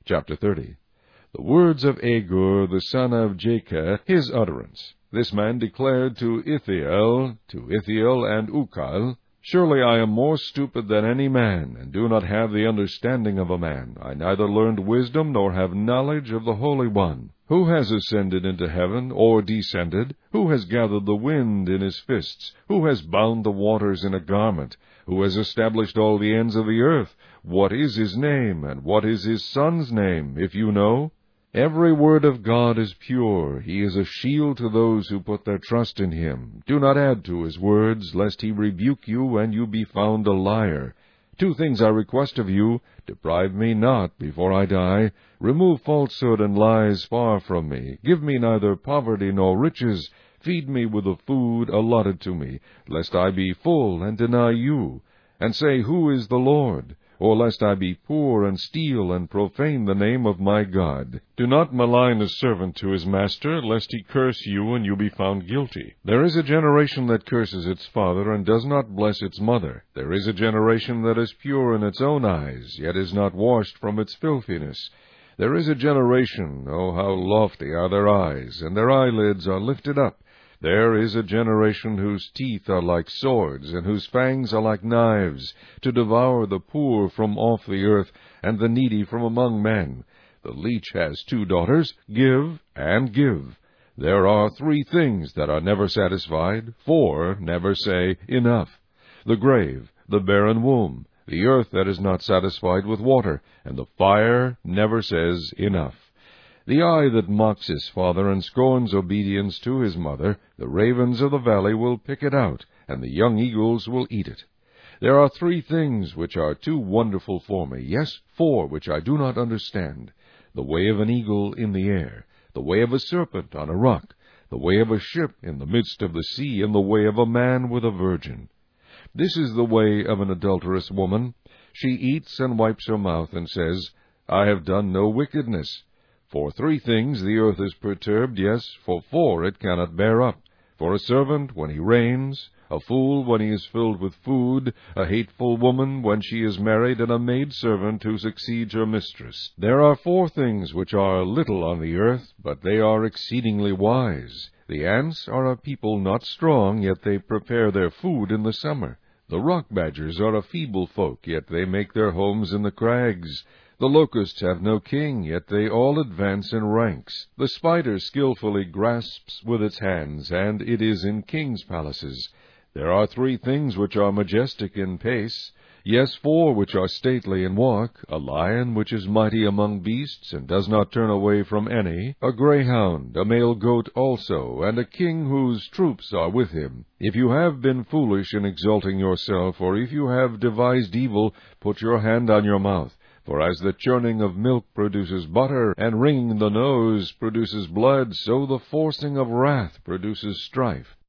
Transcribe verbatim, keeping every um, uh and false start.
Chapter thirty. The words of Agur, the son of Jakeh, his utterance. This man declared to Ithiel, to Ithiel and Ukal, Surely I am more stupid than any man, and do not have the understanding of a man. I neither learned wisdom, nor have knowledge of the Holy One. Who has ascended into heaven, or descended? Who has gathered the wind in his fists? Who has bound the waters in a garment? Who has established all the ends of the earth? What is his name, and what is his son's name, if you know? Every word of God is pure. He is a shield to those who put their trust in him. Do not add to his words, lest he rebuke you, and you be found a liar. Two things I request of you. Deprive me not before I die. Remove falsehood and lies far from me. Give me neither poverty nor riches. Feed me with the food allotted to me, lest I be full and deny you, and say, Who is the Lord? Or lest I be poor and steal and profane the name of my God. Do not malign a servant to his master, lest he curse you and you be found guilty. There is a generation that curses its father and does not bless its mother. There is a generation that is pure in its own eyes, yet is not washed from its filthiness. There is a generation, oh, how lofty are their eyes, and their eyelids are lifted up. There is a generation whose teeth are like swords, and whose fangs are like knives, to devour the poor from off the earth, and the needy from among men. The leech has two daughters, give and give. There are three things that are never satisfied, four never say, Enough. The grave, the barren womb, the earth that is not satisfied with water, and the fire never says, Enough. The eye that mocks his father and scorns obedience to his mother, the ravens of the valley will pick it out, and the young eagles will eat it. There are three things which are too wonderful for me, yes, four which I do not understand. The way of an eagle in the air, the way of a serpent on a rock, the way of a ship in the midst of the sea, and the way of a man with a virgin. This is the way of an adulterous woman. She eats and wipes her mouth, and says, I have done no wickedness. For three things the earth is perturbed, yes, for four it cannot bear up. For a servant when he reigns, a fool when he is filled with food, a hateful woman when she is married, and a maidservant who succeeds her mistress. There are four things which are little on the earth, but they are exceedingly wise. The ants are a people not strong, yet they prepare their food in the summer. The rock badgers are a feeble folk, yet they make their homes in the crags. The locusts have no king, yet they all advance in ranks. The spider skillfully grasps with its hands, and it is in kings' palaces. There are three things which are majestic in pace, yes, four which are stately in walk, a lion which is mighty among beasts, and does not turn away from any, a greyhound, a male goat also, and a king whose troops are with him. If you have been foolish in exalting yourself, or if you have devised evil, put your hand on your mouth. For as the churning of milk produces butter, and wringing the nose produces blood, so the forcing of wrath produces strife.